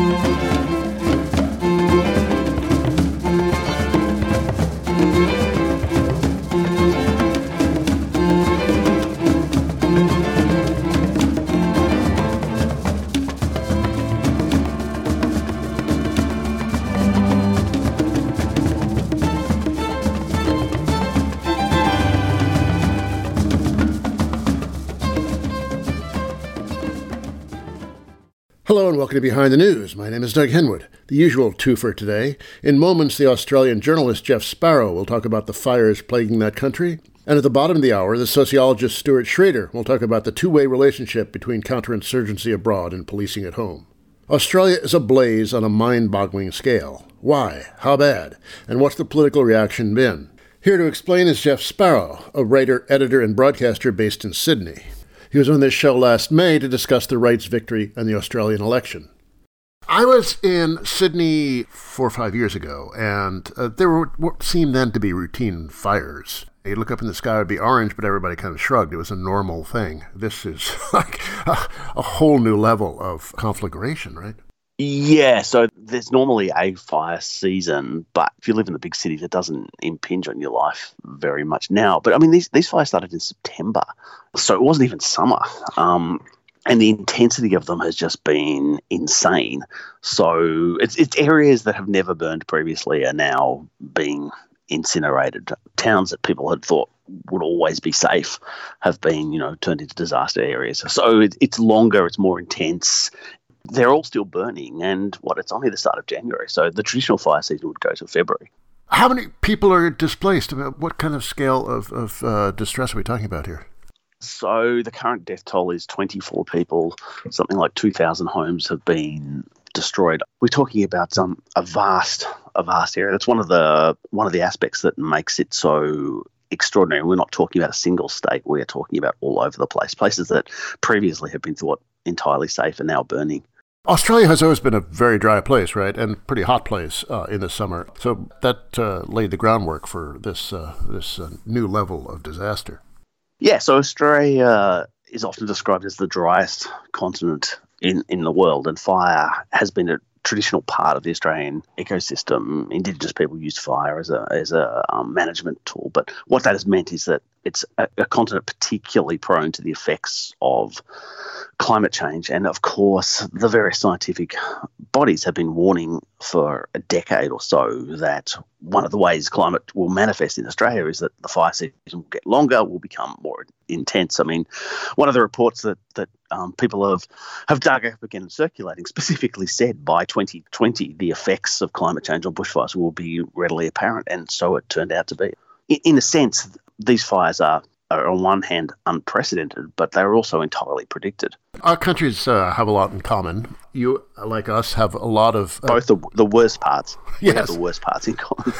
Hello and welcome to Behind the News. My name is Doug Henwood. The usual twofer today. In moments, the Australian journalist Jeff Sparrow will talk about the fires plaguing that country. And at the bottom of the hour, the sociologist Stuart Schrader will talk about the two-way relationship between counterinsurgency abroad and policing at home. Australia is ablaze on a mind-boggling scale. Why? How bad? And what's the political reaction been? Here to explain is Jeff Sparrow, a writer, editor, and broadcaster based in Sydney. He was on this show last May to discuss the right's victory and the Australian election. I was in Sydney 4 or 5 years ago, and there were what seemed then to be routine fires. You'd look up in the sky, it would be orange, but everybody kind of shrugged. It was a normal thing. This is like a whole new level of conflagration, right? Yeah, so there's normally a fire season, but if you live in the big cities, it doesn't impinge on your life very much now. But I mean, these fires started in September, so it wasn't even summer. And the intensity of them has just been insane. So it's areas that have never burned previously are now being incinerated. Towns that people had thought would always be safe have been, turned into disaster areas. So it's longer, it's more intense. They're all still burning, and it's only the start of January, so the traditional fire season would go to February. How many people are displaced? What kind of scale of distress are we talking about here? So the current death toll is 24 people. Something like 2,000 homes have been destroyed. We're talking about a vast area. That's one of the aspects that makes it so extraordinary. We're not talking about a single state. We are talking about all over the place. Places that previously have been thought entirely safe are now burning. Australia has always been a very dry place, right, and pretty hot place in the summer. So that laid the groundwork for this new level of disaster. Yeah, so Australia is often described as the driest continent in the world, and fire has been a traditional part of the Australian ecosystem. Indigenous people used fire as a management tool, but what that has meant is that it's a continent particularly prone to the effects of climate change. And of course, the various scientific bodies have been warning for a decade or so that one of the ways climate will manifest in Australia is that the fire season will get longer, will become more intense. I mean, one of the reports that people have dug up again and circulating specifically said by 2020 the effects of climate change on bushfires will be readily apparent, and so it turned out to be. In a sense, these fires are on one hand unprecedented, but they're also entirely predicted. Our countries have a lot in common. You, like us, have a lot of... both the worst parts. Yes. We have the worst parts in common.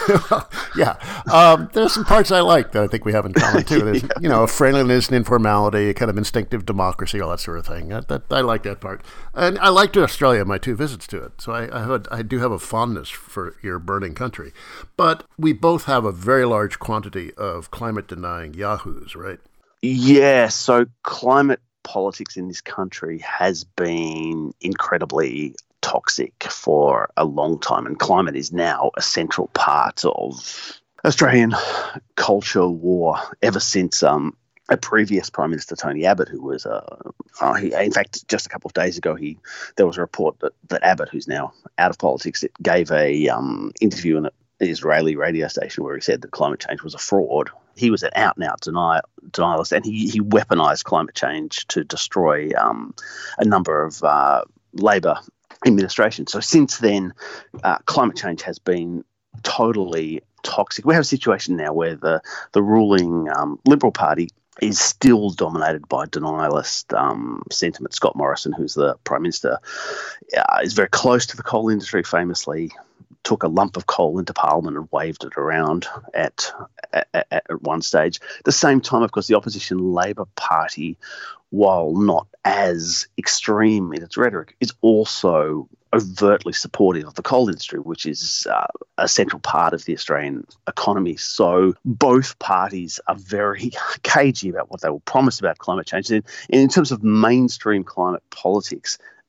Yeah. There's some parts I like that I think we have in common, too. There's, a friendliness and informality, a kind of instinctive democracy, all that sort of thing. I like that part. And I liked Australia, my 2 visits to it. So I do have a fondness for your burning country. But we both have a very large quantity of climate-denying yahoos, right? Yeah, so climate politics in this country has been incredibly toxic for a long time, and climate is now a central part of Australian culture war ever since a previous Prime Minister, Tony Abbott, who was, in fact, just a couple of days ago, there was a report that Abbott, who's now out of politics, gave a interview in an Israeli radio station where he said that climate change was a fraud. He was an out-and-out denialist, and he weaponized climate change to destroy a number of Labor administrations. So since then, climate change has been totally toxic. We have a situation now where the ruling Liberal Party is still dominated by denialist sentiment. Scott Morrison, who's the Prime Minister, is very close to the coal industry, famously took a lump of coal into Parliament and waved it around at one stage. At the same time, of course, the opposition Labor Party, while not as extreme in its rhetoric, is also overtly supportive of the coal industry, which is a central part of the Australian economy. So both parties are very cagey about what they will promise about climate change. And in terms of mainstream climate politics,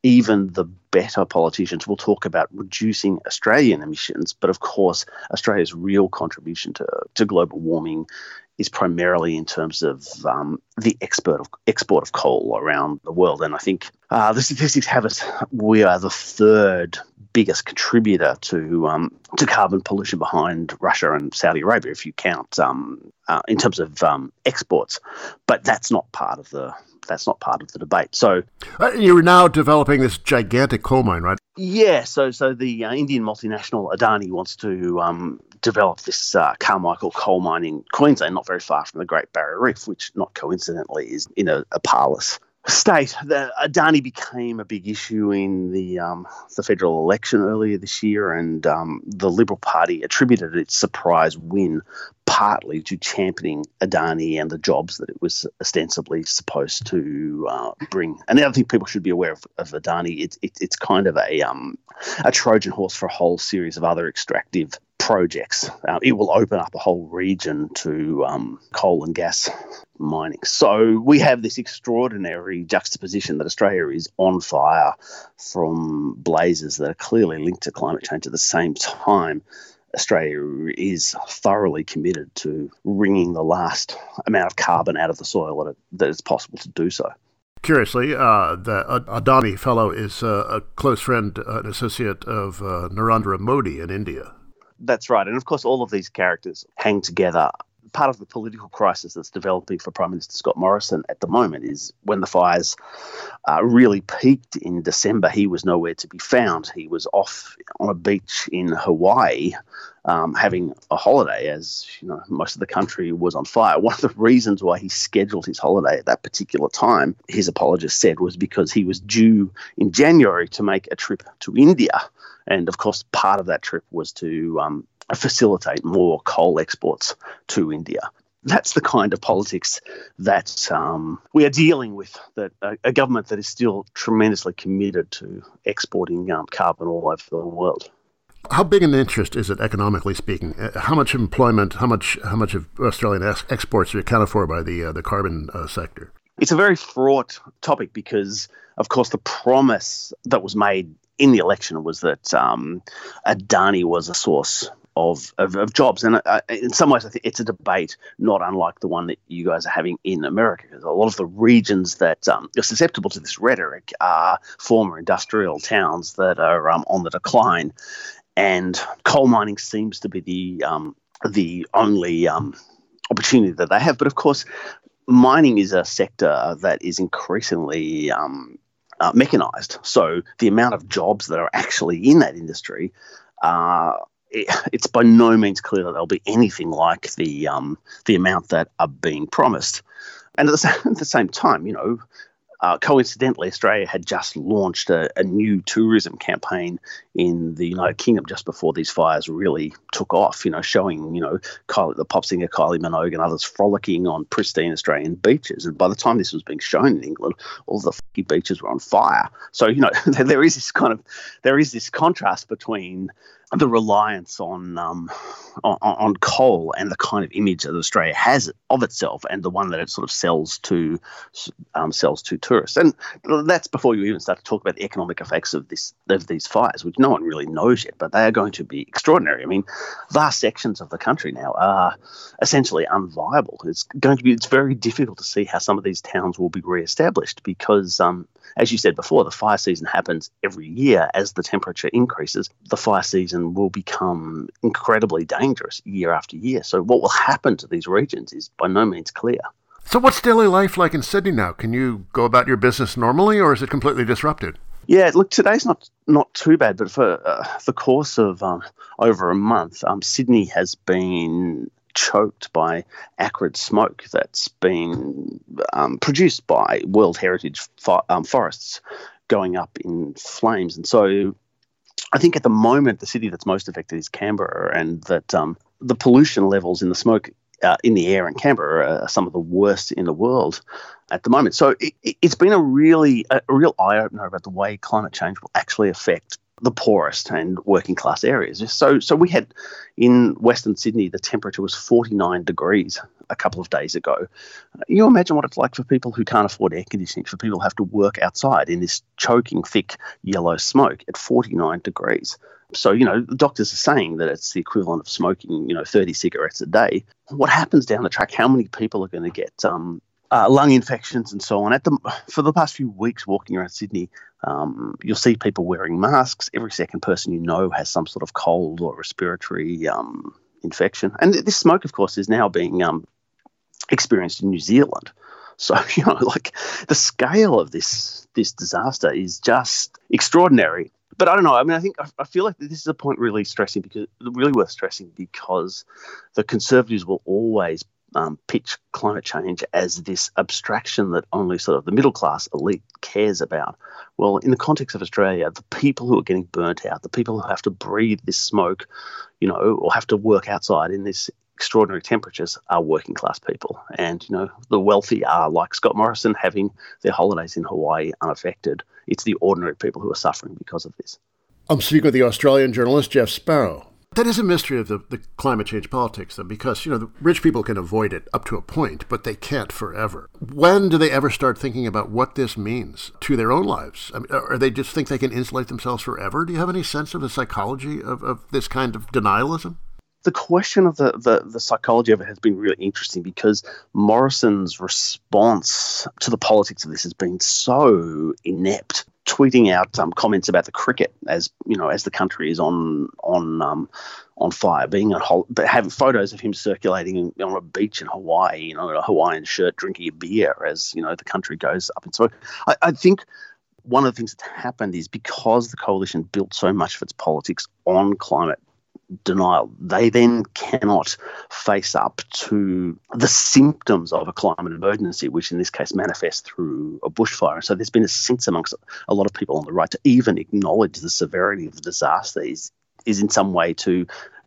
even the better politicians will talk about reducing Australian emissions. But of course, Australia's real contribution to global warming is primarily in terms of the export of coal around the world. And I think the statistics have us, we are the third biggest contributor to carbon pollution behind Russia and Saudi Arabia, if you count in terms of exports. But that's not part of the debate. So you're now developing this gigantic coal mine, right? Yeah. So the Indian multinational Adani wants to develop this Carmichael coal mine in Queensland, not very far from the Great Barrier Reef, which not coincidentally is in a parlous state. The Adani became a big issue in the federal election earlier this year, and the Liberal Party attributed its surprise win partly to championing Adani and the jobs that it was ostensibly supposed to bring. And the other thing people should be aware of Adani, it's kind of a Trojan horse for a whole series of other extractive projects. It will open up a whole region to coal and gas mining. So we have this extraordinary juxtaposition that Australia is on fire from blazes that are clearly linked to climate change. At the same time, Australia is thoroughly committed to wringing the last amount of carbon out of the soil that it's possible to do so. Curiously, the Adani fellow is a close friend, an associate of Narendra Modi in India. That's right. And of course, all of these characters hang together. Part of the political crisis that's developing for Prime Minister Scott Morrison at the moment is when the fires really peaked in December, he was nowhere to be found. He was off on a beach in Hawaii having a holiday, as you know, most of the country was on fire. One of the reasons why he scheduled his holiday at that particular time, his apologist said, was because he was due in January to make a trip to India. And of course, part of that trip was to facilitate more coal exports to India. That's the kind of politics that we are dealing with, that a government that is still tremendously committed to exporting carbon all over the world. How big an interest is it, economically speaking? How much employment, how much of Australian exports are accounted for by the carbon sector? It's a very fraught topic because, of course, the promise that was made in the election was that Adani was a source of jobs. And in some ways, I think it's a debate not unlike the one that you guys are having in America, because a lot of the regions that are susceptible to this rhetoric are former industrial towns that are on the decline. And coal mining seems to be the only opportunity that they have. But of course, mining is a sector that is increasingly mechanized. So the amount of jobs that are actually in that industry, it's by no means clear that there'll be anything like the amount that are being promised. And at the same time, you know, coincidentally, Australia had just launched a new tourism campaign in the United Kingdom just before these fires really took off, you know, showing, you know, the pop singer Kylie Minogue and others frolicking on pristine Australian beaches. And by the time this was being shown in England, all the beaches were on fire. So, you know, there is this contrast between the reliance on coal and the kind of image that Australia has of itself, and the one that it sort of sells to tourists. And that's before you even start to talk about the economic effects of these fires, which no one really knows yet, but they are going to be extraordinary. I mean, vast sections of the country now are essentially unviable. It's very difficult to see how some of these towns will be reestablished because, as you said before, the fire season happens every year. As the temperature increases, the fire season will become incredibly dangerous year after year. So what will happen to these regions is by no means clear. So what's daily life like in Sydney now? Can you go about your business normally, or is it completely disrupted? Yeah, look, today's not too bad, but for the course of over a month, Sydney has been choked by acrid smoke that's been produced by World Heritage forests going up in flames. And so I think at the moment the city that's most affected is Canberra, and that the pollution levels in the smoke in the air in Canberra are some of the worst in the world at the moment. So it's been a real eye-opener about the way climate change will actually affect the poorest and working class areas. So we had in Western Sydney, the temperature was 49 degrees a couple of days ago. You imagine what it's like for people who can't afford air conditioning, for people who have to work outside in this choking thick yellow smoke at 49 degrees. So, the doctors are saying that it's the equivalent of smoking, 30 cigarettes a day. What happens down the track? How many people are going to get lung infections and so on? For the past few weeks walking around Sydney, you'll see people wearing masks. Every second person you know has some sort of cold or respiratory infection. And this smoke, of course, is now being experienced in New Zealand. So, the scale of this disaster is just extraordinary. But I don't know. I mean, I feel like this is a point really worth stressing because the Conservatives will always pitch climate change as this abstraction that only sort of the middle class elite cares about. Well, in the context of Australia, the people who are getting burnt out, the people who have to breathe this smoke, or have to work outside in this extraordinary temperatures are working class people. And, the wealthy are like Scott Morrison having their holidays in Hawaii unaffected. It's the ordinary people who are suffering because of this. I'm speaking with the Australian journalist Jeff Sparrow. That is a mystery of the climate change politics, though, because, the rich people can avoid it up to a point, but they can't forever. When do they ever start thinking about what this means to their own lives? I mean, or they just think they can insulate themselves forever? Do you have any sense of the psychology of this kind of denialism? The question of the psychology of it has been really interesting because Morrison's response to the politics of this has been so inept, tweeting out comments about the cricket as the country is on fire, but having photos of him circulating on a beach in Hawaii, in a Hawaiian shirt, drinking a beer as the country goes up in smoke. I think one of the things that happened is because the coalition built so much of its politics on climate denial, they then cannot face up to the symptoms of a climate emergency, which in this case manifests through a bushfire. So there's been a sense amongst a lot of people on the right to even acknowledge the severity of the disaster is in some way to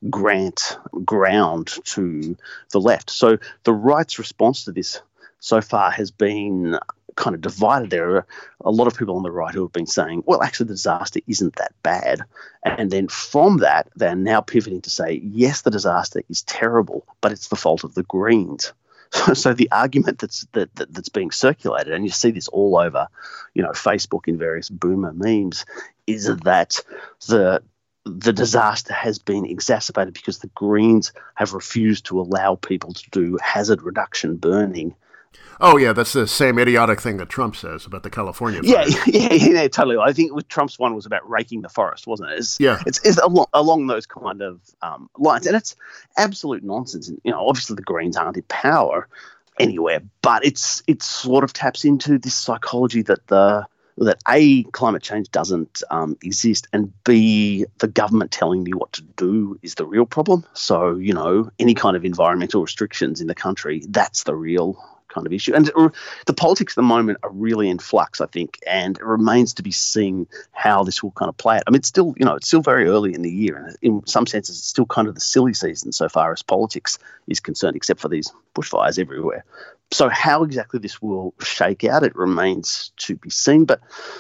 grant ground to the left. So the right's response to this so far has been kind of divided. There are a lot of people on the right who have been saying, well, actually the disaster isn't that bad. And then from that, they're now pivoting to say, yes, the disaster is terrible, but it's the fault of the Greens. So the argument that's being circulated, and you see this all over, Facebook in various boomer memes, is that the disaster has been exacerbated because the Greens have refused to allow people to do hazard reduction burning. Oh, yeah, that's the same idiotic thing that Trump says about the California fire. Yeah, totally. I think with Trump's one was about raking the forest, wasn't it? It's along those kind of lines. And it's absolute nonsense. And, obviously the Greens aren't in power anywhere, but it sort of taps into this psychology that A, climate change doesn't exist, and B, the government telling me what to do is the real problem. So, any kind of environmental restrictions in the country, that's the real kind of issue. And the politics at the moment are really in flux, I think, and it remains to be seen how this will kind of play out. I mean, it's still very early in the year, and in some senses, it's still kind of the silly season so far as politics is concerned, except for these bushfires everywhere. So how exactly this will shake out, it remains to be seen. But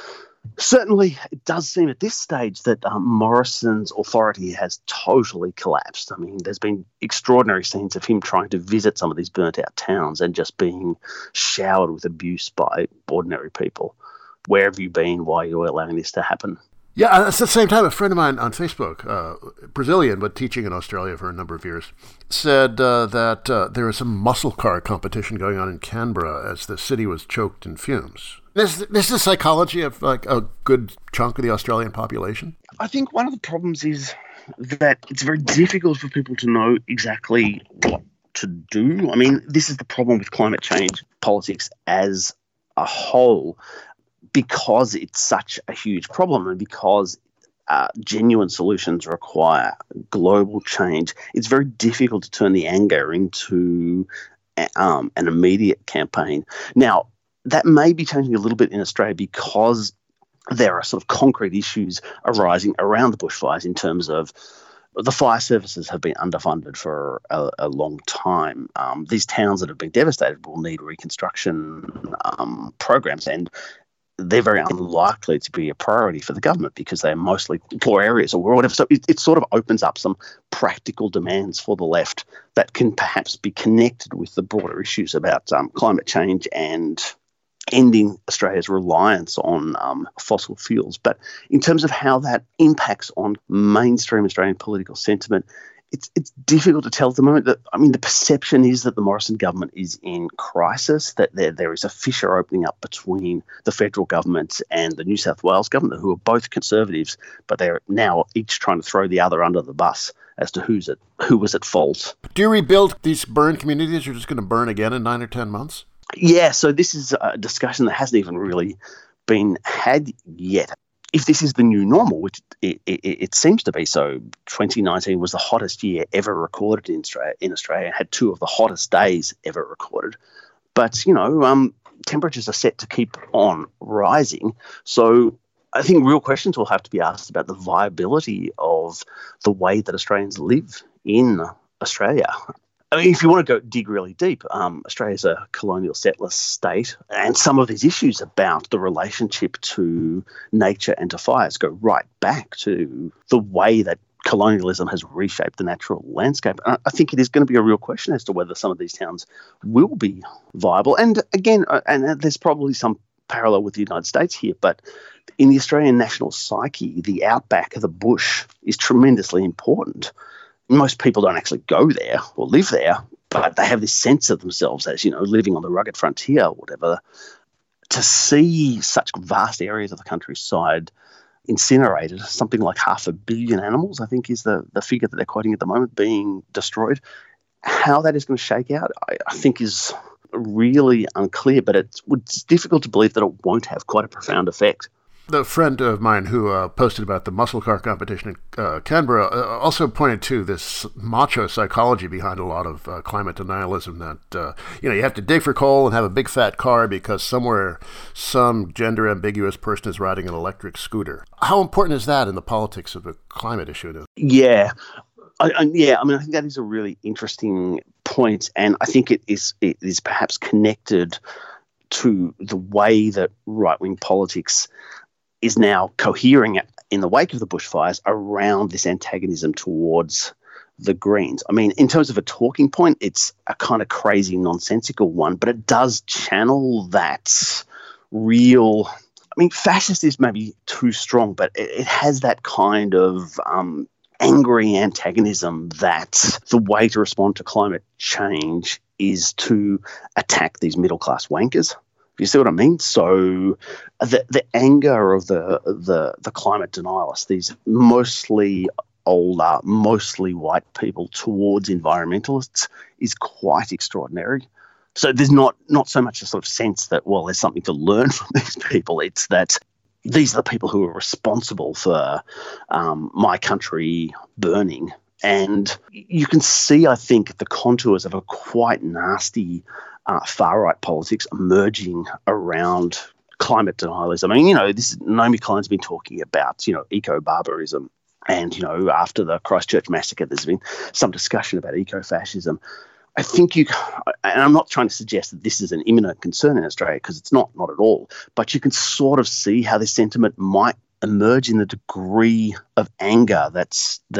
certainly it does seem at this stage that Morrison's authority has totally collapsed. I mean, there's been extraordinary scenes of him trying to visit some of these burnt-out towns and just being showered with abuse by ordinary people. Where have you been? Why are you allowing this to happen? Yeah, at the same time, a friend of mine on Facebook, Brazilian, but teaching in Australia for a number of years, said that there was some muscle car competition going on in Canberra as the city was choked in fumes. This is the psychology of like a good chunk of the Australian population? I think one of the problems is that it's very difficult for people to know exactly what to do. I mean, this is the problem with climate change politics as a whole, because it's such a huge problem and because genuine solutions require global change. It's very difficult to turn the anger into an immediate campaign. Now, that may be changing a little bit in Australia because there are sort of concrete issues arising around the bushfires in terms of the fire services have been underfunded for a long time. These towns that have been devastated will need reconstruction programs, and they're very unlikely to be a priority for the government because they're mostly poor areas or whatever. So it sort of opens up some practical demands for the left that can perhaps be connected with the broader issues about climate change and ending Australia's reliance on fossil fuels. But in terms of how that impacts on mainstream Australian political sentiment, it's difficult to tell at the moment. The perception is that the Morrison government is in crisis, that there is a fissure opening up between the federal government and the New South Wales government, who are both Conservatives, but they're now each trying to throw the other under the bus as to who was at fault. Do you rebuild these burned communities? You're just going to burn again in 9 or 10 months? Yeah, so this is a discussion that hasn't even really been had yet. If this is the new normal, which it seems to be, so 2019 was the hottest year ever recorded in Australia, had 2 of the hottest days ever recorded. But, temperatures are set to keep on rising. So I think real questions will have to be asked about the viability of the way that Australians live in Australia. I mean, if you want to dig really deep, Australia's a colonial settler state, and some of these issues about the relationship to nature and to fires go right back to the way that colonialism has reshaped the natural landscape. And I think it is going to be a real question as to whether some of these towns will be viable. And again, and there's probably some parallel with the United States here, but in the Australian national psyche, the outback, the bush, is tremendously important. Most people don't actually go there or live there, but they have this sense of themselves as, living on the rugged frontier or whatever. To see such vast areas of the countryside incinerated, something like 500 million animals, I think is the figure that they're quoting at the moment, being destroyed. How that is going to shake out, I think is really unclear, but it's difficult to believe that it won't have quite a profound effect. The friend of mine who posted about the muscle car competition in Canberra also pointed to this macho psychology behind a lot of climate denialism that, you have to dig for coal and have a big fat car because somewhere some gender ambiguous person is riding an electric scooter. How important is that in the politics of a climate issue? Yeah. I think that is a really interesting point, and I think it is perhaps connected to the way that right-wing politics is now cohering in the wake of the bushfires around this antagonism towards the Greens. I mean, in terms of a talking point, it's a kind of crazy, nonsensical one, but it does channel that real... fascist is maybe too strong, but it has that kind of angry antagonism that the way to respond to climate change is to attack these middle-class wankers. You see what I mean? So the anger of the climate denialists, these mostly older, mostly white people towards environmentalists, is quite extraordinary. So there's not so much a sort of sense that, well, there's something to learn from these people. It's that these are the people who are responsible for my country burning. And you can see, I think, the contours of a quite nasty far-right politics emerging around climate denialism. Naomi Klein's been talking about, eco-barbarism. And, after the Christchurch massacre, there's been some discussion about eco-fascism. I think and I'm not trying to suggest that this is an imminent concern in Australia, because it's not at all, but you can sort of see how this sentiment might emerge in the degree of anger that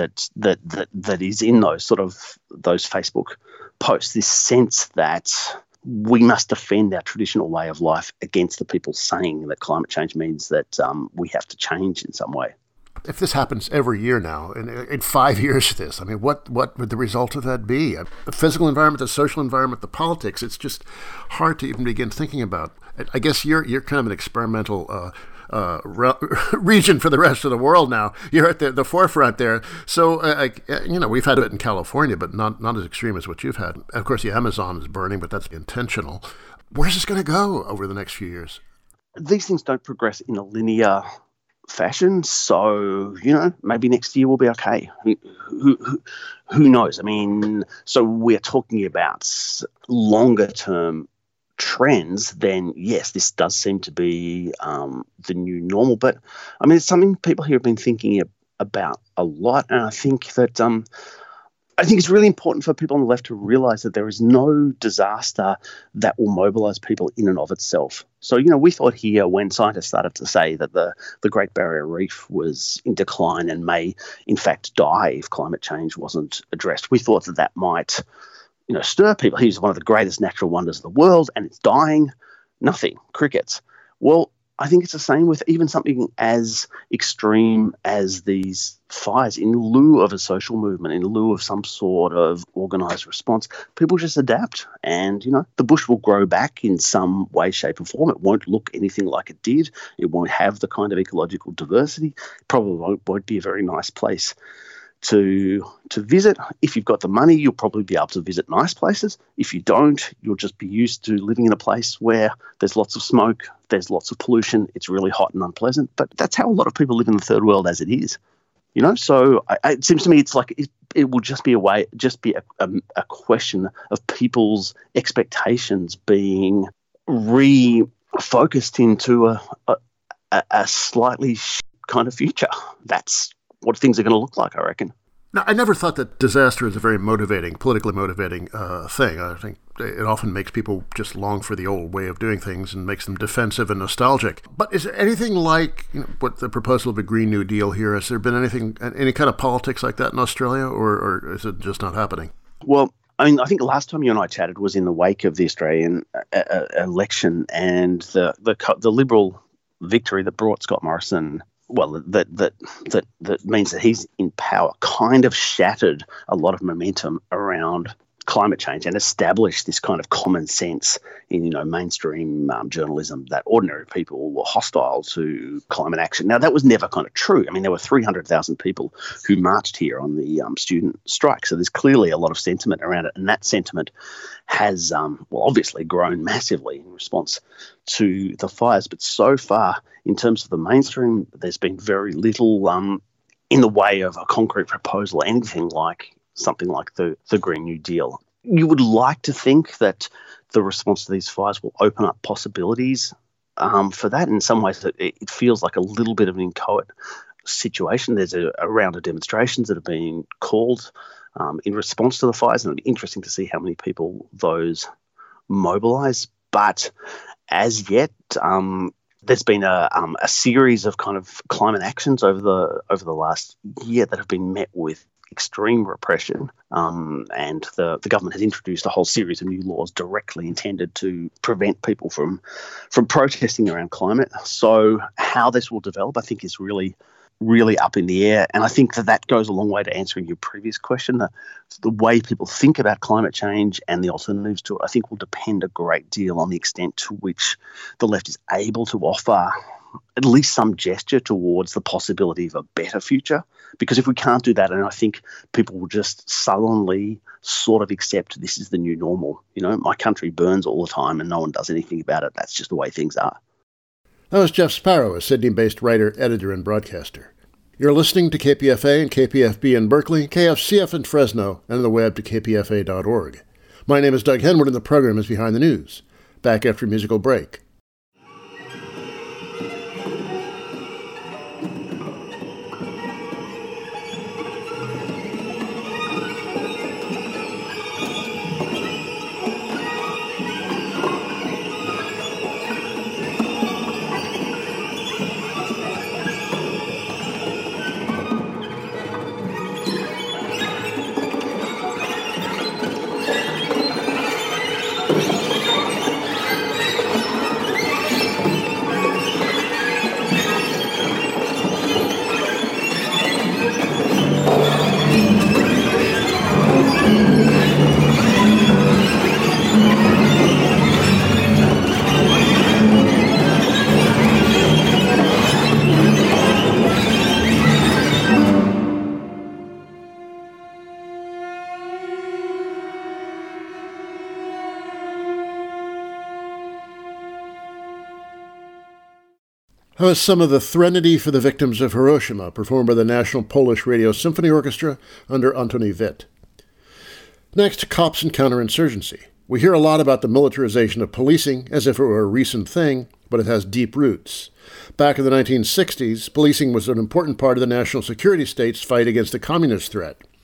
is in those Facebook posts, this sense that we must defend our traditional way of life against the people saying that climate change means that we have to change in some way. If this happens every year now, in 5 years of this, what would the result of that be? The physical environment, the social environment, the politics, it's just hard to even begin thinking about. I guess you're kind of an experimental region for the rest of the world now. You're at the forefront there. So, we've had it in California, but not as extreme as what you've had. Of course, the Amazon is burning, but that's intentional. Where's this going to go over the next few years? These things don't progress in a linear fashion, so maybe next year will be okay. Who knows? So we're talking about longer term trends, then yes, this does seem to be the new normal. But it's something people here have been thinking about a lot, and I think that I think it's really important for people on the left to realise that there is no disaster that will mobilise people in and of itself. So, we thought here when scientists started to say that the Great Barrier Reef was in decline and may, in fact, die if climate change wasn't addressed, we thought that might, stir people. He's one of the greatest natural wonders of the world and it's dying. Nothing. Crickets. Well, I think it's the same with even something as extreme as these fires. In lieu of a social movement, in lieu of some sort of organised response, people just adapt. And, the bush will grow back in some way, shape or form. It won't look anything like it did. It won't have the kind of ecological diversity. It probably won't be a very nice place to visit. If you've got the money, you'll probably be able to visit nice places. If you don't, you'll just be used to living in a place where there's lots of smoke, there's lots of pollution, it's really hot and unpleasant. But that's how a lot of people live in the third world as it is. So it seems to me it's like it will just be a question of people's expectations being refocused into a slightly kind of future. That's what things are going to look like, I reckon. Now, I never thought that disaster is a very politically motivating thing. I think it often makes people just long for the old way of doing things and makes them defensive and nostalgic. But is there anything like what the proposal of a Green New Deal here? Has there been any kind of politics like that in Australia, or is it just not happening? Well, I think the last time you and I chatted was in the wake of the Australian election and the Liberal victory that brought Scott Morrison. Well, that means that he's in power, kind of shattered a lot of momentum around climate change and established this kind of common sense in mainstream journalism that ordinary people were hostile to climate action. Now, that was never kind of true. I mean, there were 300,000 people who marched here on the student strike, so there's clearly a lot of sentiment around it, and that sentiment has obviously grown massively in response to the fires. But so far, in terms of the mainstream, there's been very little in the way of a concrete proposal, anything like something like the Green New Deal. You would like to think that the response to these fires will open up possibilities for that. In some ways, it feels like a little bit of an inchoate situation. There's a round of demonstrations that have been called in response to the fires, and it'll be interesting to see how many people those mobilise. But as yet, there's been a series of kind of climate actions over the last year that have been met with extreme repression, and the government has introduced a whole series of new laws directly intended to prevent people from protesting around climate. So how this will develop, I think, is really, really up in the air. And I think that goes a long way to answering your previous question. The way people think about climate change and the alternatives to it, I think, will depend a great deal on the extent to which the left is able to offer at least some gesture towards the possibility of a better future. Because if we can't do that, and I think people will just sullenly sort of accept this is the new normal. My country burns all the time and no one does anything about it. That's just the way things are. That was Jeff Sparrow, a Sydney-based writer, editor, and broadcaster. You're listening to KPFA and KPFB in Berkeley, KFCF in Fresno, and on the web to kpfa.org. My name is Doug Henwood, and the program is Behind the News. Back after a musical break. That was some of the Threnody for the Victims of Hiroshima, performed by the National Polish Radio Symphony Orchestra under Antoni Witt. Next, cops and counterinsurgency. We hear a lot about the militarization of policing as if it were a recent thing, but it has deep roots. Back in the 1960s, policing was an important part of the national security state's fight against the communist threat.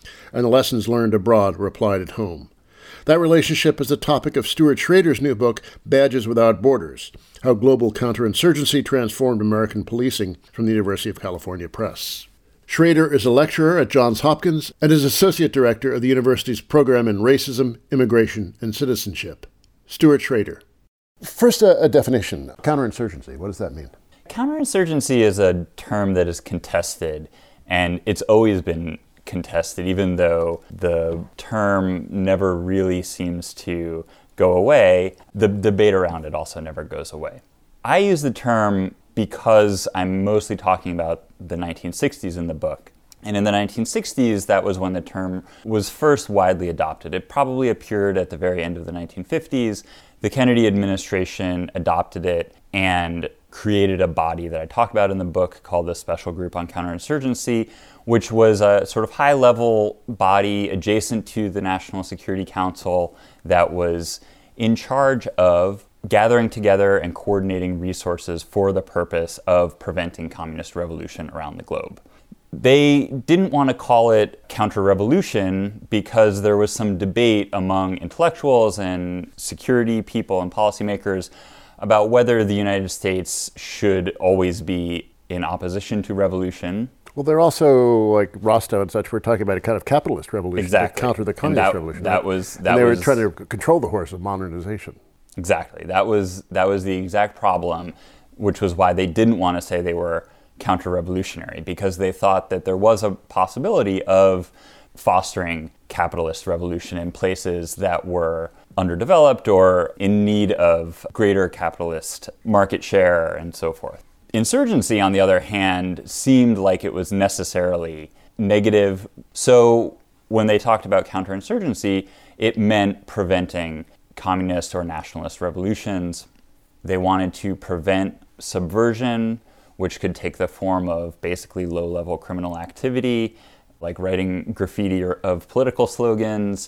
and the lessons learned abroad were applied at home. That relationship is the topic of Stuart Schrader's new book, Badges Without Borders, How Global Counterinsurgency Transformed American Policing, from the University of California Press. Schrader is a lecturer at Johns Hopkins and is associate director of the university's program in racism, immigration, and citizenship. Stuart Schrader. First, a definition. Counterinsurgency, what does that mean? Counterinsurgency is a term that is contested, and it's always been contested, even though the term never really seems to go away. The debate around it also never goes away. I use the term because I'm mostly talking about the 1960s in the book. And in the 1960s, that was when the term was first widely adopted. It probably appeared at the very end of the 1950s. The Kennedy administration adopted it and created a body that I talk about in the book called the Special Group on Counterinsurgency, which was a sort of high-level body adjacent to the National Security Council that was in charge of gathering together and coordinating resources for the purpose of preventing communist revolution around the globe. They didn't want to call it counter-revolution because there was some debate among intellectuals and security people and policymakers about whether the United States should always be in opposition to revolution. Well, they're also, like Rostow and such, we're talking about a kind of capitalist revolution exactly. to counter the communist revolution. They were trying to control the horse of modernization. Exactly. That was the exact problem, which was why they didn't want to say they were counter-revolutionary, because they thought that there was a possibility of fostering capitalist revolution in places that were underdeveloped or in need of greater capitalist market share and so forth. Insurgency, on the other hand, seemed like it was necessarily negative. So when they talked about counterinsurgency, it meant preventing communist or nationalist revolutions. They wanted to prevent subversion, which could take the form of basically low-level criminal activity, like writing graffiti of political slogans,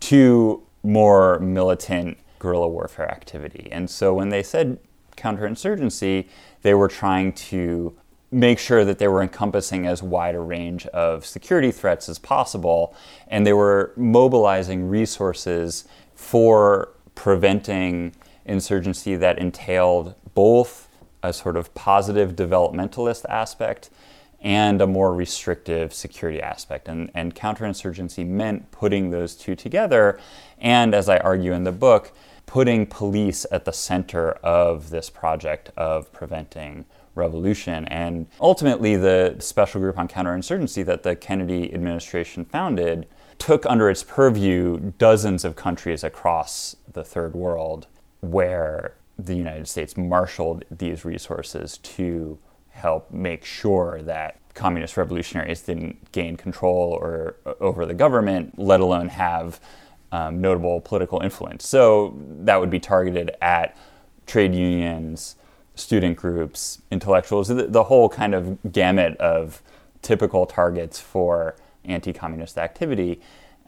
to more militant guerrilla warfare activity. And so when they said counterinsurgency, they were trying to make sure that they were encompassing as wide a range of security threats as possible, and they were mobilizing resources for preventing insurgency that entailed both a sort of positive developmentalist aspect and a more restrictive security aspect. And counterinsurgency meant putting those two together, and as I argue in the book, putting police at the center of this project of preventing revolution. And ultimately, the Special Group on Counterinsurgency that the Kennedy administration founded took under its purview dozens of countries across the Third World where the United States marshaled these resources to help make sure that communist revolutionaries didn't gain control or over the government, let alone have notable political influence. So that would be targeted at trade unions, student groups, intellectuals, the whole kind of gamut of typical targets for anti-communist activity,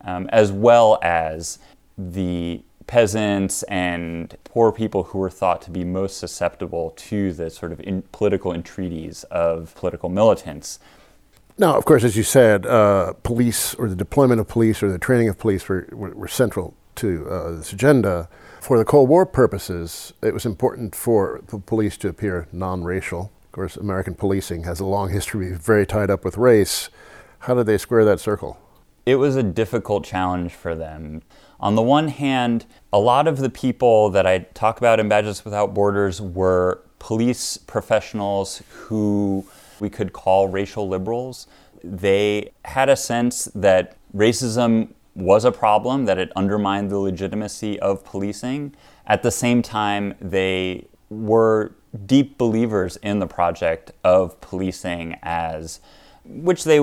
as well as the peasants and poor people who were thought to be most susceptible to the sort of political entreaties of political militants. Now, of course, as you said, police or the deployment of police or the training of police were central to this agenda. For the Cold War purposes, it was important for the police to appear non-racial. Of course, American policing has a long history, very tied up with race. How did they square that circle? It was a difficult challenge for them. On the one hand, a lot of the people that I talk about in Badges Without Borders were police professionals who we could call racial liberals. They had a sense that racism was a problem, that it undermined the legitimacy of policing. At the same time, they were deep believers in the project of policing as, which they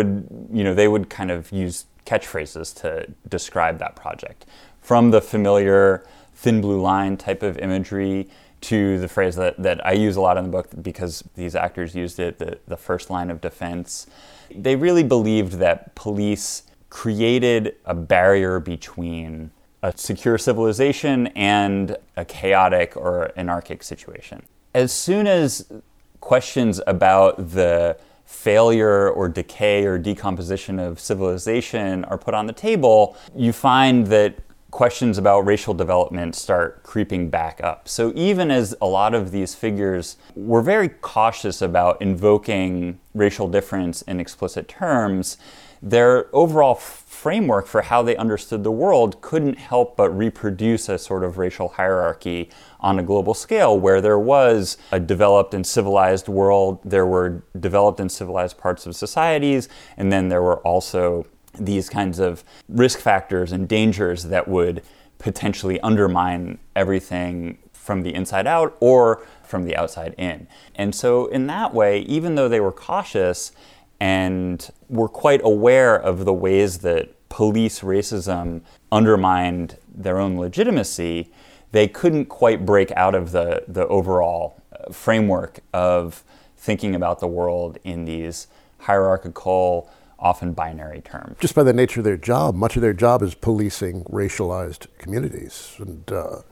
would kind of use catchphrases to describe that project. From the familiar thin blue line type of imagery to the phrase that I use a lot in the book because these actors used it, the first line of defense. They really believed that police created a barrier between a secure civilization and a chaotic or anarchic situation. As soon as questions about the failure or decay or decomposition of civilization are put on the table, you find that questions about racial development start creeping back up. So even as a lot of these figures were very cautious about invoking racial difference in explicit terms, their overall framework for how they understood the world couldn't help but reproduce a sort of racial hierarchy on a global scale, where there was a developed and civilized world, there were developed and civilized parts of societies, and then there were also these kinds of risk factors and dangers that would potentially undermine everything from the inside out or from the outside in. And so in that way, even though they were cautious and were quite aware of the ways that police racism undermined their own legitimacy, they couldn't quite break out of the overall framework of thinking about the world in these hierarchical, often binary terms. Just by the nature of their job, much of their job is policing racialized communities and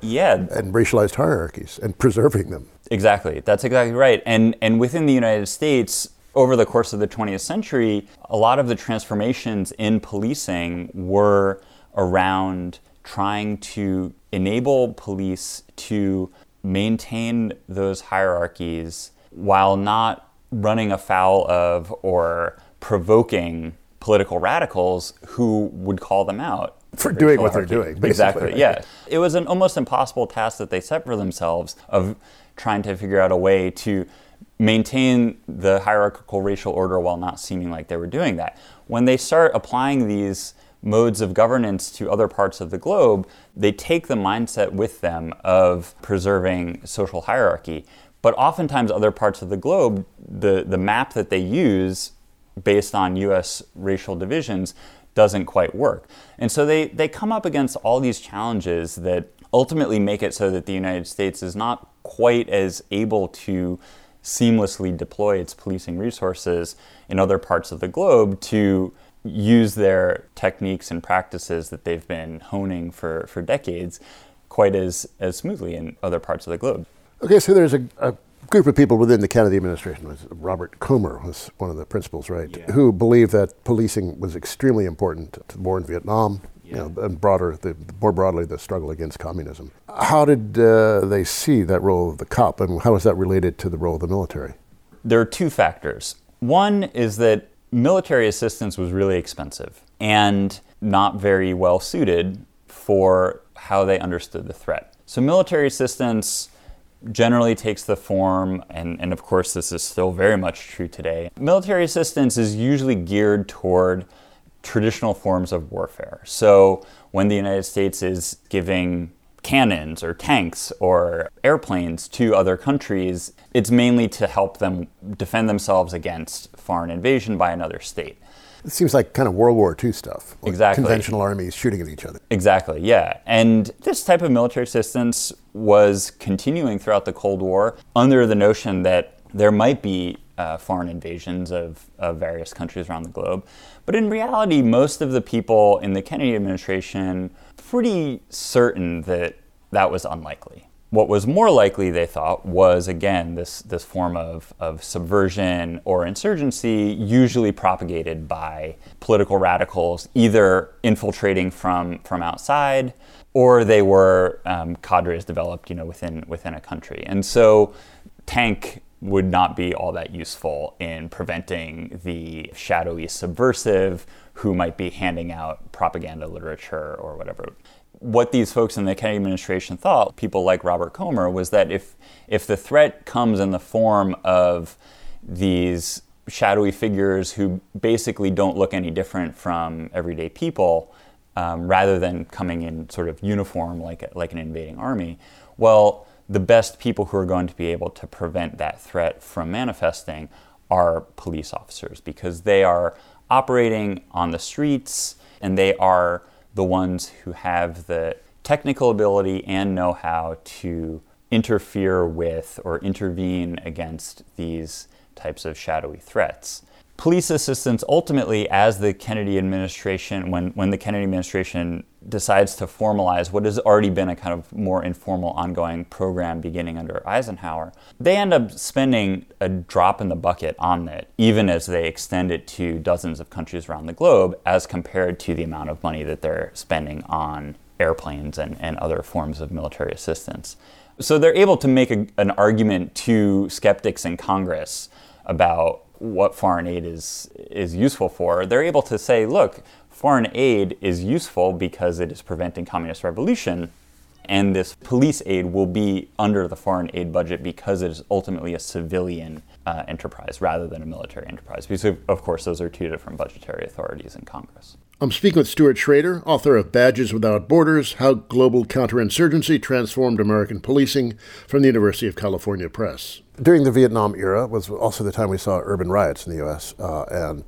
racialized hierarchies and preserving them. Exactly. That's exactly right. And within the United States, over the course of the 20th century, a lot of the transformations in policing were around trying to enable police to maintain those hierarchies while not running afoul of or provoking political radicals who would call them out for doing what they're doing. Exactly, right? Yeah. It was an almost impossible task that they set for themselves of trying to figure out a way to maintain the hierarchical racial order while not seeming like they were doing that. When they start applying these modes of governance to other parts of the globe, they take the mindset with them of preserving social hierarchy. But oftentimes other parts of the globe, the map that they use based on US racial divisions doesn't quite work. And so they come up against all these challenges that ultimately make it so that the United States is not quite as able to seamlessly deploy its policing resources in other parts of the globe to use their techniques and practices that they've been honing for decades quite as smoothly in other parts of the globe. Okay, so there's a group of people within the Kennedy administration, Robert Comer was one of the principals, right, who believed that policing was extremely important to the war in Vietnam, and more broadly, the struggle against communism. How did they see that role of the cop, and how is that related to the role of the military? There are two factors. One is that military assistance was really expensive and not very well suited for how they understood the threat. So military assistance generally takes the form, and of course this is still very much true today, military assistance is usually geared toward traditional forms of warfare. So when the United States is giving cannons or tanks or airplanes to other countries, it's mainly to help them defend themselves against foreign invasion by another state. It seems like kind of World War II stuff. Exactly. Conventional armies shooting at each other. Exactly, yeah. And this type of military assistance was continuing throughout the Cold War under the notion that there might be foreign invasions of various countries around the globe. But in reality, most of the people in the Kennedy administration pretty certain that that was unlikely. What was more likely, they thought, was, again, this form of subversion or insurgency, usually propagated by political radicals, either infiltrating from outside, or they were cadres developed, within a country. And so tank would not be all that useful in preventing the shadowy subversive who might be handing out propaganda literature or whatever. What these folks in the Kennedy administration thought, people like Robert Comer, was that if the threat comes in the form of these shadowy figures who basically don't look any different from everyday people, rather than coming in sort of uniform like an invading army, well, the best people who are going to be able to prevent that threat from manifesting are police officers, because they are operating on the streets and they are the ones who have the technical ability and know-how to interfere with or intervene against these types of shadowy threats. police assistance ultimately, as the Kennedy administration, when the Kennedy administration decides to formalize what has already been a kind of more informal ongoing program beginning under Eisenhower, they end up spending a drop in the bucket on it, even as they extend it to dozens of countries around the globe, as compared to the amount of money that they're spending on airplanes and other forms of military assistance. So they're able to make an argument to skeptics in Congress about what foreign aid is useful for. They're able to say, look, foreign aid is useful because it is preventing communist revolution, and this police aid will be under the foreign aid budget because it is ultimately a civilian enterprise rather than a military enterprise. Because, of course, those are two different budgetary authorities in Congress. I'm speaking with Stuart Schrader, author of Badges Without Borders, How Global Counterinsurgency Transformed American Policing, from the University of California Press. During the Vietnam era was also the time we saw urban riots in the U.S., and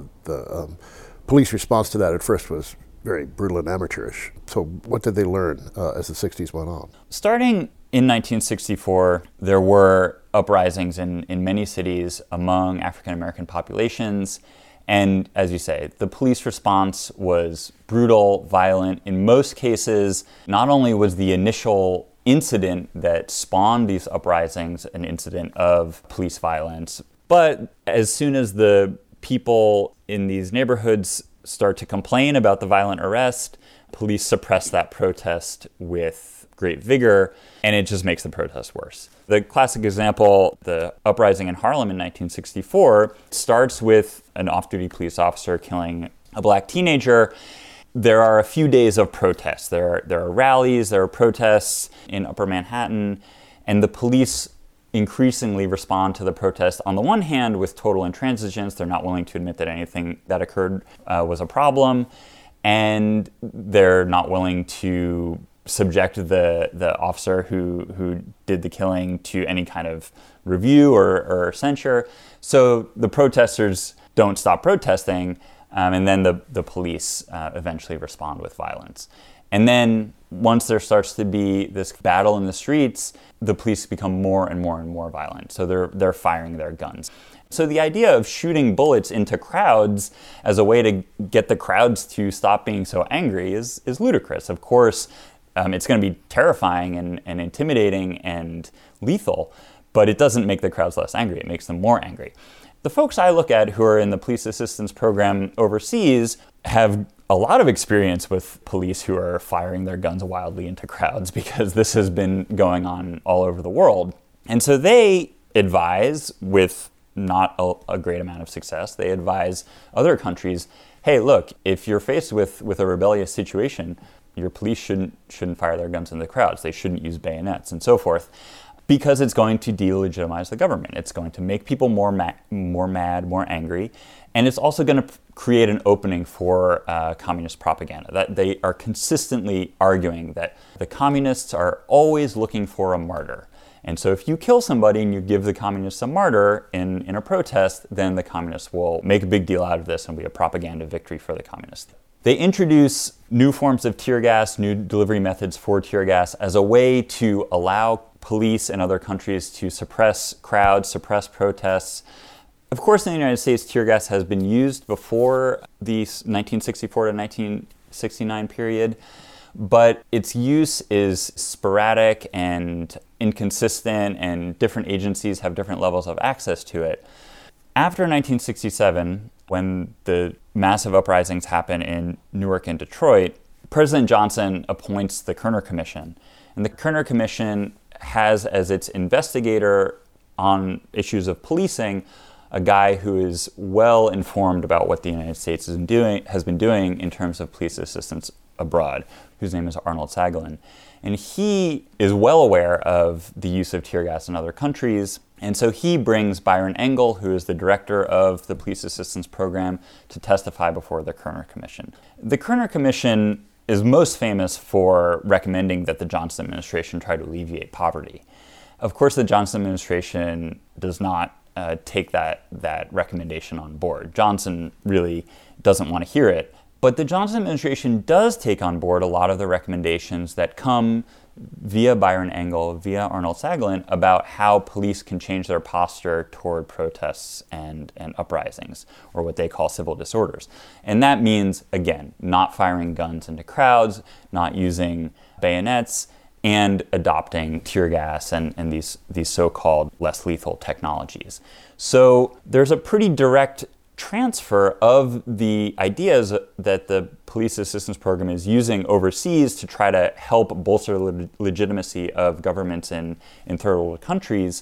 the police response to that at first was very brutal and amateurish. So what did they learn as the 60s went on? Starting in 1964, there were uprisings in many cities among African American populations. And as you say, the police response was brutal, violent. In most cases, not only was the initial incident that spawned these uprisings an incident of police violence, but as soon as the people in these neighborhoods start to complain about the violent arrest, police suppress that protest with great vigor, and it just makes the protest worse. The classic example, the uprising in Harlem in 1964, starts with an off-duty police officer killing a black teenager. There are a few days of protests. There are rallies, there are protests in Upper Manhattan, and the police increasingly respond to the protest on the one hand with total intransigence. They're not willing to admit that anything that occurred was a problem, and they're not willing to subject the officer who did the killing to any kind of review or censure. So the protesters don't stop protesting, and then the police eventually respond with violence. And then once there starts to be this battle in the streets, the police become more and more and more violent. So they're firing their guns. So the idea of shooting bullets into crowds as a way to get the crowds to stop being so angry is ludicrous. Of course, it's going to be terrifying and intimidating and lethal, but it doesn't make the crowds less angry. It makes them more angry. The folks I look at who are in the police assistance program overseas have a lot of experience with police who are firing their guns wildly into crowds, because this has been going on all over the world. And so they advise, with not a great amount of success, they advise other countries, hey, look, if you're faced with a rebellious situation, your police shouldn't fire their guns into the crowds. They shouldn't use bayonets and so forth, because it's going to delegitimize the government. It's going to make people more mad, more angry, and it's also going to create an opening for communist propaganda. That they are consistently arguing that the communists are always looking for a martyr. And so if you kill somebody and you give the communists a martyr in a protest, then the communists will make a big deal out of this and be a propaganda victory for the communists. They introduce new forms of tear gas, new delivery methods for tear gas as a way to allow police in other countries to suppress crowds, suppress protests. Of course, in the United States, tear gas has been used before the 1964 to 1969 period, but its use is sporadic and inconsistent, and different agencies have different levels of access to it. After 1967, when the massive uprisings happen in Newark and Detroit, President Johnson appoints the Kerner Commission. And the Kerner Commission has as its investigator on issues of policing a guy who is well informed about what the United States has been doing in terms of police assistance abroad, whose name is Arnold Sagalin. And he is well aware of the use of tear gas in other countries. And so he brings Byron Engel, who is the director of the police assistance program, to testify before the Kerner Commission. The Kerner Commission is most famous for recommending that the Johnson administration try to alleviate poverty. Of course, the Johnson administration does not take that recommendation on board. Johnson really doesn't want to hear it. But the Johnson administration does take on board a lot of the recommendations that come via Byron Engel, via Arnold Saglin, about how police can change their posture toward protests and uprisings, or what they call civil disorders. And that means, again, not firing guns into crowds, not using bayonets, and adopting tear gas and these so-called less lethal technologies. So there's a pretty direct transfer of the ideas that the police assistance program is using overseas to try to help bolster the legitimacy of governments in third world countries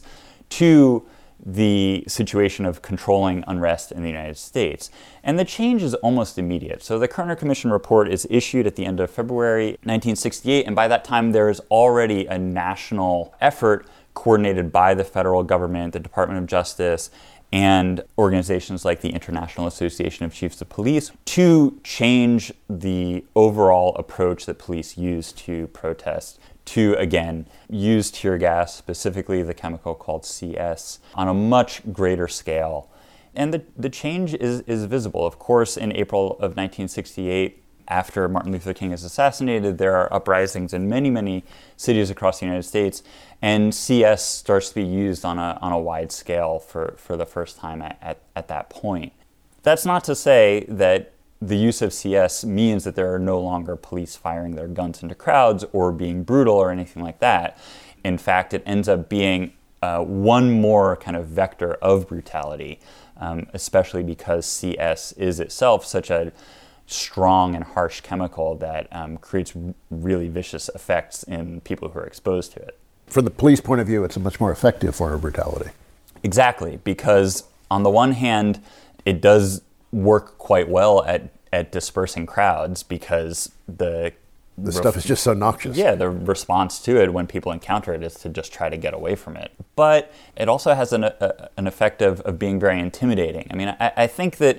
to the situation of controlling unrest in the United States. And the change is almost immediate. So the Kerner Commission report is issued at the end of February 1968, and by that time there is already a national effort coordinated by the federal government, the Department of Justice, and organizations like the International Association of Chiefs of Police to change the overall approach that police use to protest, to, again, use tear gas, specifically the chemical called CS, on a much greater scale. And the change is visible. Of course, in April of 1968, after Martin Luther King is assassinated, there are uprisings in many, many cities across the United States, and CS starts to be used on a wide scale for the first time at that point. That's not to say that the use of CS means that there are no longer police firing their guns into crowds or being brutal or anything like that. In fact, it ends up being one more kind of vector of brutality, especially because CS is itself such a strong and harsh chemical that creates really vicious effects in people who are exposed to it. From the police point of view, it's a much more effective form of brutality. Exactly, because on the one hand, it does work quite well at dispersing crowds because the stuff is just so noxious. Yeah, the response to it when people encounter it is to just try to get away from it. But it also has an effect of being very intimidating. I mean, I think that,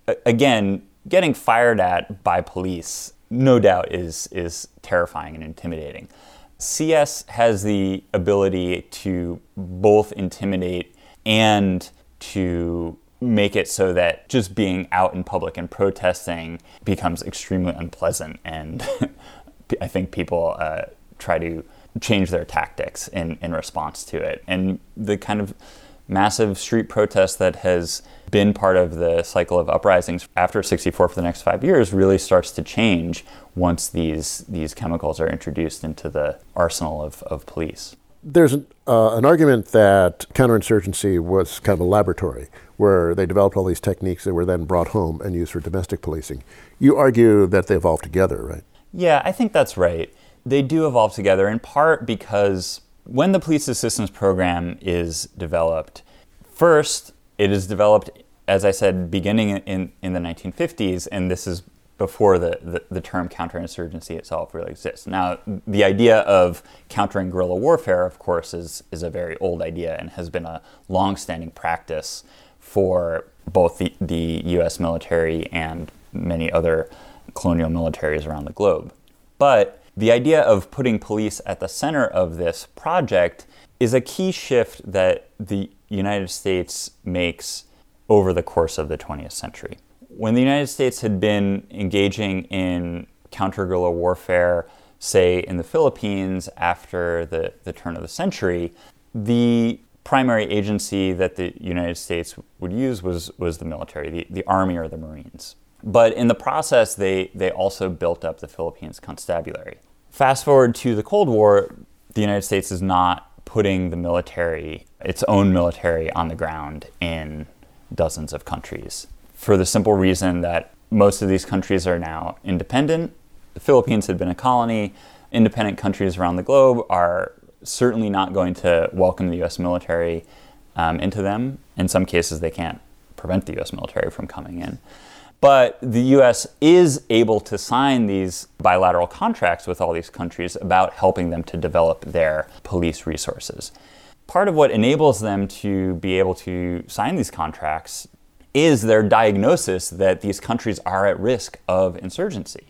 again, getting fired at by police, no doubt, is terrifying and intimidating. CS has the ability to both intimidate and to make it so that just being out in public and protesting becomes extremely unpleasant, and I think people try to change their tactics in response to it. And the kind of massive street protest that has been part of the cycle of uprisings after '64 for the next 5 years really starts to change once these chemicals are introduced into the arsenal of police. There's an argument that counterinsurgency was kind of a laboratory where they developed all these techniques that were then brought home and used for domestic policing. You argue that they evolved together, right? Yeah, I think that's right. They do evolve together, in part because when the police assistance program is developed, first, it is developed, as I said, beginning in the 1950s, and this is before the term counterinsurgency itself really exists. Now, the idea of countering guerrilla warfare, of course, is a very old idea and has been a long-standing practice for both the U.S. military and many other colonial militaries around the globe. But the idea of putting police at the center of this project is a key shift that the United States makes over the course of the 20th century. When the United States had been engaging in counter-guerrilla warfare, say in the Philippines after the turn of the century, the primary agency that the United States would use was the military, the Army or the Marines. But in the process, they also built up the Philippines constabulary. Fast forward to the Cold War, the United States is not putting the military, its own military, on the ground in dozens of countries, for the simple reason that most of these countries are now independent. The Philippines had been a colony. Independent countries around the globe are certainly not going to welcome the U.S. military into them. In some cases, they can't prevent the U.S. military from coming in. But the U.S. is able to sign these bilateral contracts with all these countries about helping them to develop their police resources. Part of what enables them to be able to sign these contracts is their diagnosis that these countries are at risk of insurgency.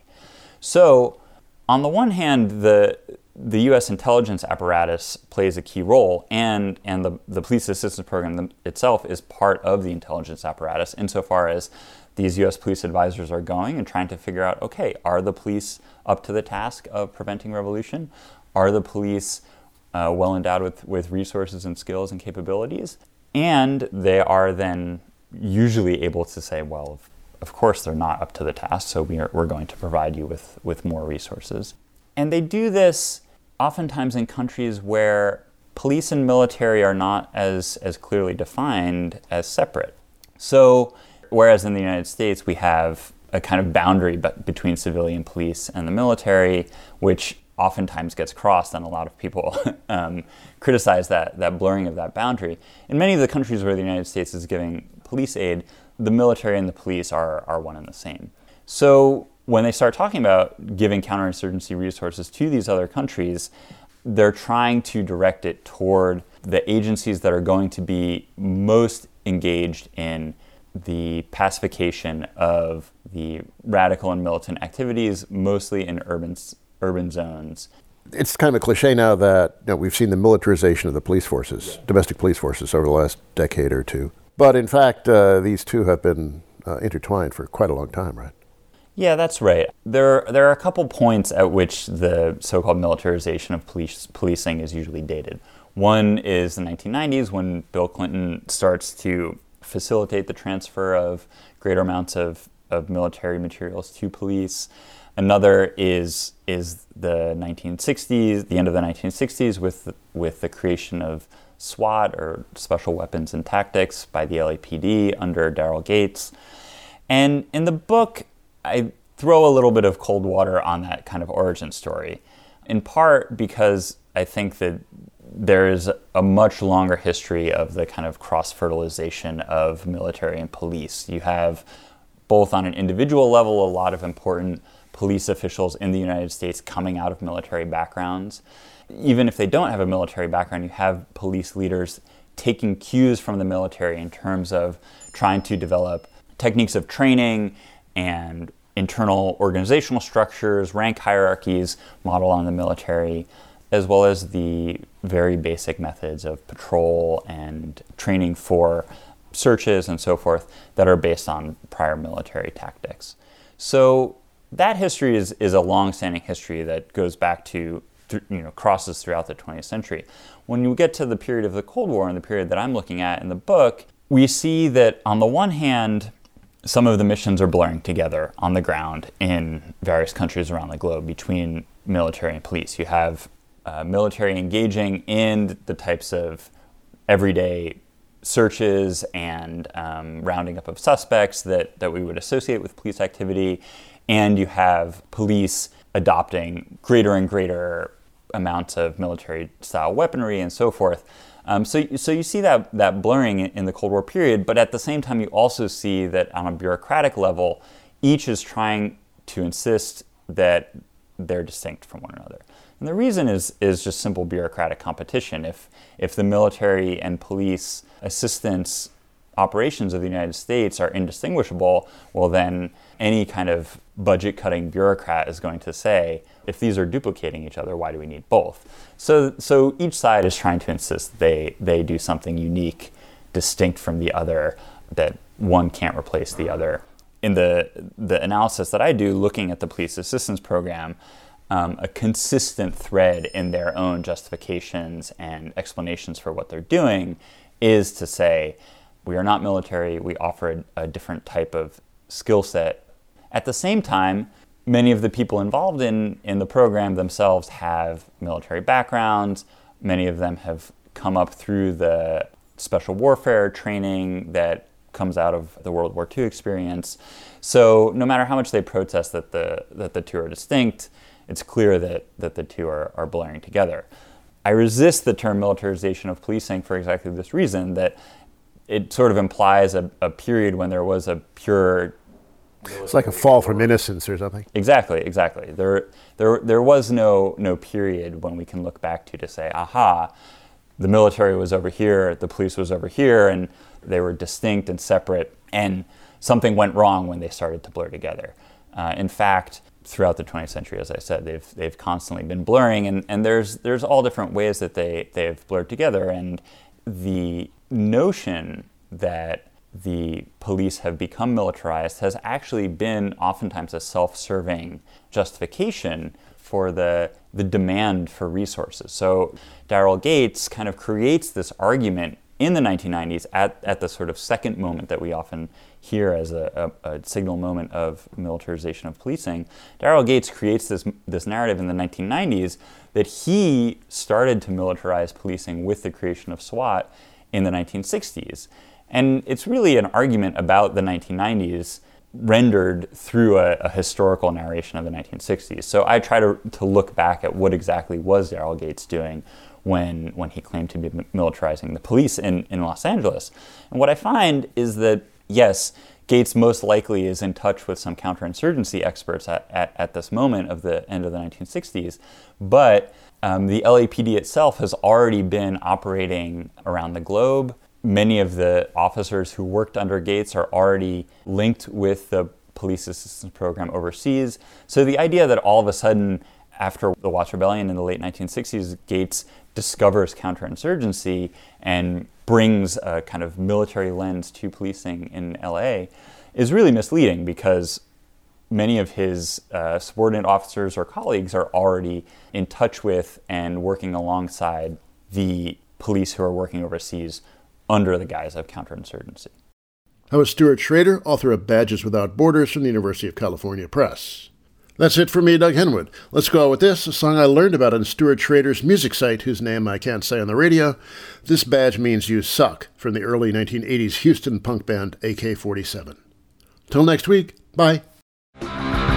So, on the one hand, the U.S. intelligence apparatus plays a key role, and the police assistance program itself is part of the intelligence apparatus insofar as these U.S. police advisors are going and trying to figure out, okay, are the police up to the task of preventing revolution? Are the police well endowed with resources and skills and capabilities? And they are then usually able to say, well, of course they're not up to the task, so we're going to provide you with more resources. And they do this oftentimes in countries where police and military are not as clearly defined as separate. So whereas in the United States we have a kind of boundary between civilian police and the military, which oftentimes gets crossed, and a lot of people criticize that blurring of that boundary. In many of the countries where the United States is giving police aid, the military and the police are one and the same. So when they start talking about giving counterinsurgency resources to these other countries, they're trying to direct it toward the agencies that are going to be most engaged in the pacification of the radical and militant activities, mostly in urban zones. It's kind of a cliche now that we've seen the militarization of the police forces, domestic police forces, over the last decade or two. But in fact, these two have been intertwined for quite a long time, right? Yeah, that's right. There are a couple points at which the so-called militarization of policing is usually dated. One is the 1990s, when Bill Clinton starts to facilitate the transfer of greater amounts of military materials to police. Another is the 1960s, the end of the 1960s, with the creation of SWAT, or Special Weapons and Tactics, by the LAPD under Daryl Gates. And in the book, I throw a little bit of cold water on that kind of origin story, in part because I think that there is a much longer history of the kind of cross-fertilization of military and police. You have, both on an individual level, a lot of important police officials in the United States coming out of military backgrounds. Even if they don't have a military background, you have police leaders taking cues from the military in terms of trying to develop techniques of training and internal organizational structures, rank hierarchies modeled on the military, as well as the very basic methods of patrol and training for searches and so forth that are based on prior military tactics. So that history is a long-standing history that goes back to, crosses throughout the 20th century. When you get to the period of the Cold War, and the period that I'm looking at in the book, we see that on the one hand, some of the missions are blurring together on the ground in various countries around the globe between military and police. You have military engaging in the types of everyday searches and rounding up of suspects that we would associate with police activity, and you have police adopting greater and greater amounts of military-style weaponry and so forth. So you see that blurring in the Cold War period, but at the same time you also see that on a bureaucratic level, each is trying to insist that they're distinct from one another. And the reason is just simple bureaucratic competition. If the military and police assistance operations of the United States are indistinguishable, well then any kind of budget-cutting bureaucrat is going to say, if these are duplicating each other, why do we need both? So each side is trying to insist they do something unique, distinct from the other, that one can't replace the other. In the analysis that I do, looking at the police assistance program, a consistent thread in their own justifications and explanations for what they're doing is to say, we are not military, we offer a different type of skill set. At the same time, many of the people involved in the program themselves have military backgrounds. Many of them have come up through the special warfare training that comes out of the World War II experience. So no matter how much they protest that the two are distinct, it's clear that the two are blurring together. I resist the term militarization of policing for exactly this reason, that it sort of implies a period when there was a pure... It's like a fall from innocence or something. Exactly. There was no period when we can look back to say, aha, the military was over here, the police was over here, and they were distinct and separate, and something went wrong when they started to blur together. In fact, throughout the 20th century, as I said, they've constantly been blurring, and there's all different ways that they've blurred together, and the notion that the police have become militarized has actually been oftentimes a self-serving justification for the demand for resources. So Daryl Gates kind of creates this argument in the 1990s at the sort of second moment that we often hear as a signal moment of militarization of policing. Daryl Gates creates this narrative in the 1990s that he started to militarize policing with the creation of SWAT in the 1960s. And it's really an argument about the 1990s rendered through a historical narration of the 1960s. So I try to look back at what exactly was Daryl Gates doing when he claimed to be militarizing the police in Los Angeles. And what I find is that, yes, Gates most likely is in touch with some counterinsurgency experts at this moment of the end of the 1960s, but the LAPD itself has already been operating around the globe. Many of the officers who worked under Gates are already linked with the police assistance program overseas. So the idea that all of a sudden, after the Watts Rebellion in the late 1960s, Gates discovers counterinsurgency and brings a kind of military lens to policing in LA is really misleading, because many of his subordinate officers or colleagues are already in touch with and working alongside the police who are working overseas under the guise of counterinsurgency. That was Stuart Schrader, author of Badges Without Borders from the University of California Press. That's it for me, Doug Henwood. Let's go out with this, a song I learned about on Stuart Schrader's music site, whose name I can't say on the radio. This badge means you suck, from the early 1980s Houston punk band AK-47. Till next week, bye. So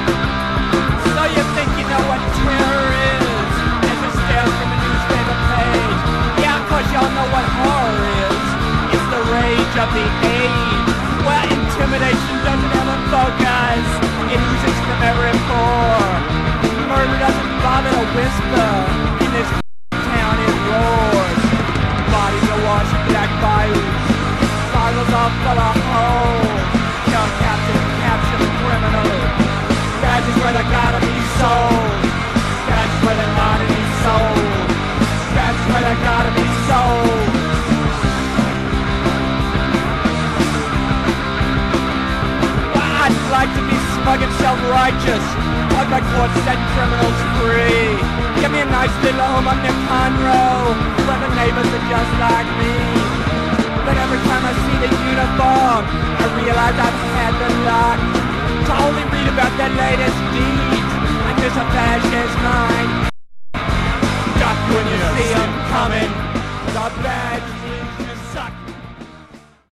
you think you know what terror is, as you stare from a newspaper page. Yeah, 'cause y'all know what horror is. It's the rage of the age, where intimidation doesn't have a focus. It oozes from every pore. Murder doesn't bother to whisper. In this town it roars. Bodies are washed in black bayous. Bottles are full of holes. Young capture criminals. Badges where they gotta be sold. Badges where they gotta be sold. Badges where they gotta be sold. Well, I'd like to be smug and self-righteous. I'd like court set criminals free. Give me a nice little home up near Conroe, where the neighbors are just like me. But every time I see the uniform, I realize I've had the luck to only read about their latest deeds and miss a fascist mind. Duck when you see 'em coming, the badge